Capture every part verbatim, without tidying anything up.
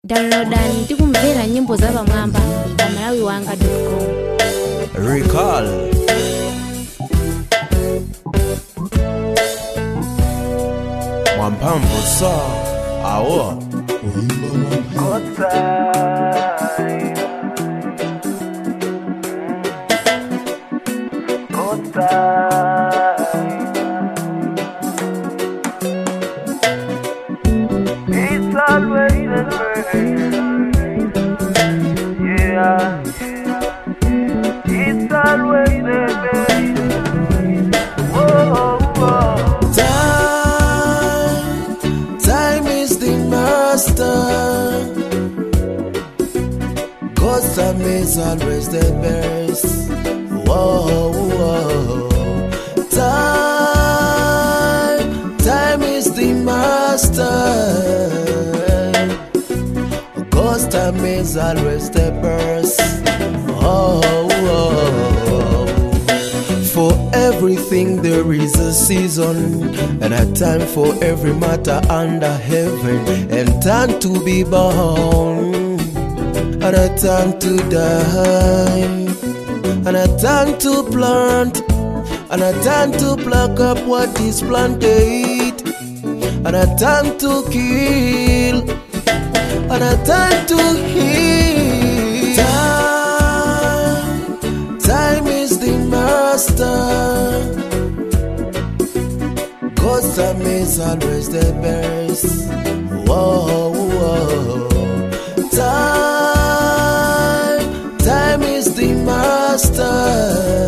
Downloadani tikumvera nyimbo za Bamwamba pa malawi wanga dot com. Recall Mwampamvu sa awo It's always the same. Yeah, it's always the same. Whoa, whoa. Time, time is the master. Cause time is always the best. Whoa, whoa. Time, time is the master. Cause time is always the best. Oh, oh. For everything there is a season, and a time for every matter under heaven, and time to be born, and a time to die, and a time to plant, and a time to pluck up what is planted, and a time to kill, and a time to heal. Time, time is the master. Cause time is always the best. Whoa, whoa. Time, time is the master.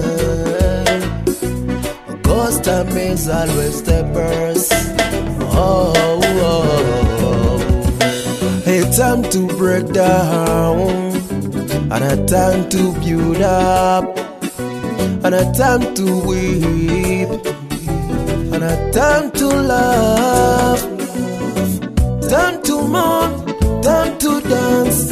Cause time is always the best. Oh, oh. A time to break down, and a time to build up, and a time to weep, and a time to laugh, time to mourn, time to dance.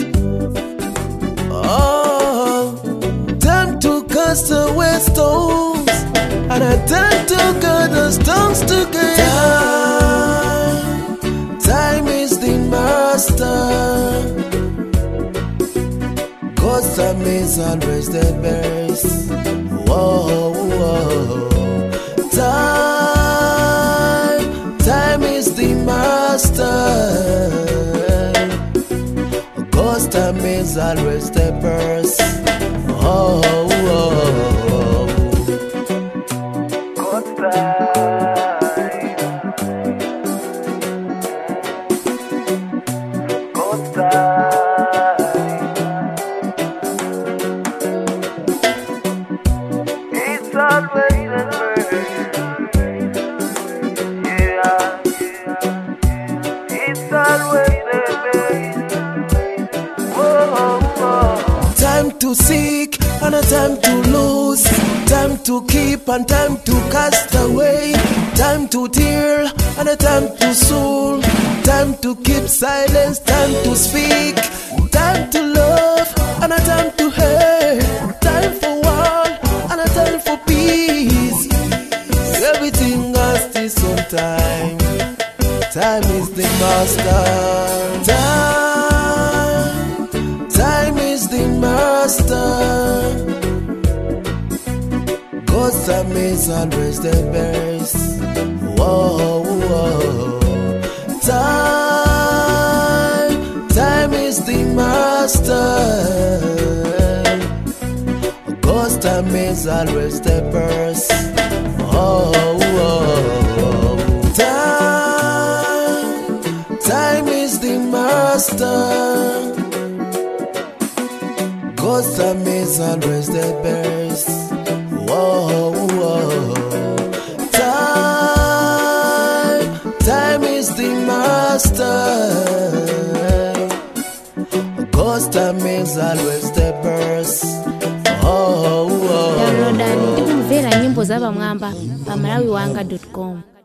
Oh, time to cast away stones, and a time to gather stones together. Time, time is the master. Cause time is always the best. Whoa, whoa. Time, time is the master. Cause time is always the best. Oh, oh. Good time. Good time. It's always the same. Yeah, it's always the same. Whoa, whoa. Time to seek and a time to lose, time to keep and time to cast away, time to tear and a time to soul, time to keep silence, time to speak, time to love and a time to hate, time for war and a time for peace. Everything has its own time. Time is the master. Time, time is the master. Cause time is always the best. Whoa, whoa. Time, time is the master. Cause time is always the best. Oh, oh. Time, time is the master. Cause time is always the best. Whoa, whoa. Time, time is the master. Cause time is always the best. Oh, oh. Downloadani tikumvera nyimbo za Bamwamba pa malawi wanga dot com.